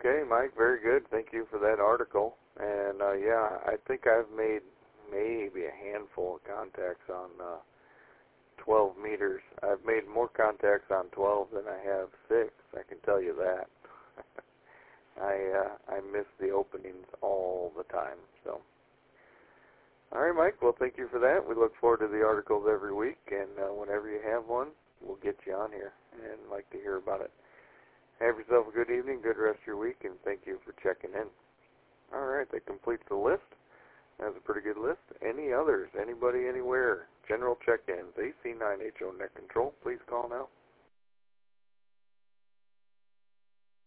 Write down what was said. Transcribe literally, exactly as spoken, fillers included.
Okay, Mike, very good. Thank you for that article. And, uh, yeah, I think I've made maybe a handful of contacts on uh, twelve meters. I've made more contacts on twelve than I have six, I can tell you that. I uh, I miss the openings all the time. So, all right, Mike, well, thank you for that. We look forward to the articles every week, and uh, whenever you have one, we'll get you on here and like to hear about it. Have yourself a good evening, good rest of your week, and thank you for checking in. All right, that completes the list. That's a pretty good list. Any others? Anybody, anywhere? General check-ins. A C nine H O Net Control. Please call now.